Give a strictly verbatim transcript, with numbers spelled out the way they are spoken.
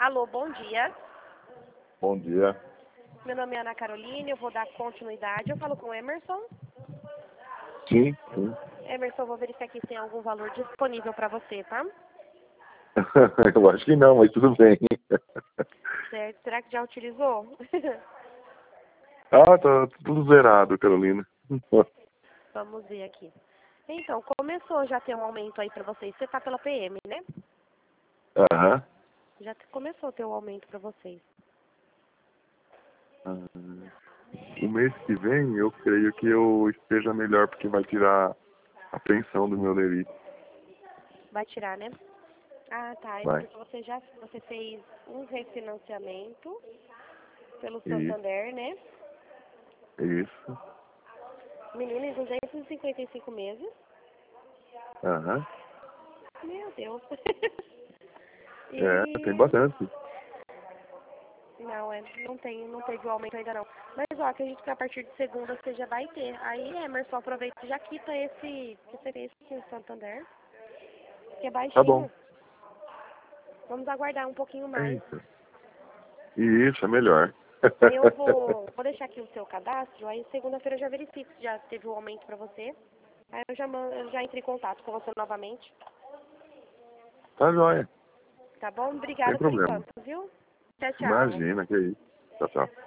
Alô, bom dia. Bom dia. Meu nome é Ana Caroline, eu vou dar continuidade. Eu falo com o Emerson. Sim, sim. Emerson, eu vou verificar aqui se tem algum valor disponível para você, tá? Eu acho que não, mas tudo bem. Certo. Será que já utilizou? Ah, tá tudo zerado, Carolina. Vamos ver aqui. Então, começou já a ter um aumento aí para vocês. Você tá pela P M, né? Aham. Já te- começou a ter um aumento para vocês. Ah, o mês que vem, eu creio que eu esteja melhor, porque vai tirar a pensão do meu Leri. Vai tirar, né? Ah, tá. É Vai. porque você já você fez um refinanciamento pelo Isso, Santander, né? isso. Menino, em duzentos e cinquenta e cinco meses. Aham. Meu Deus. É, tem E bastante. não, é, não tem, não teve o aumento ainda não. Mas ó, acredito que a partir de segunda você já vai ter. Aí, Emerson, aproveita e já quita esse, que você fez com o Santander, que é Tá bom. baixinho. Vamos aguardar um pouquinho É mais. isso. Isso, é melhor. Aí eu vou, vou deixar aqui o seu cadastro, aí segunda-feira eu já verifico se já teve o aumento pra você. Aí eu já, man- eu já entro em contato com você novamente. Tá joia. Tá bom? Sem Obrigada por problema. enquanto, viu? Tchau, tchau. Imagina, que é isso. Tchau, tchau.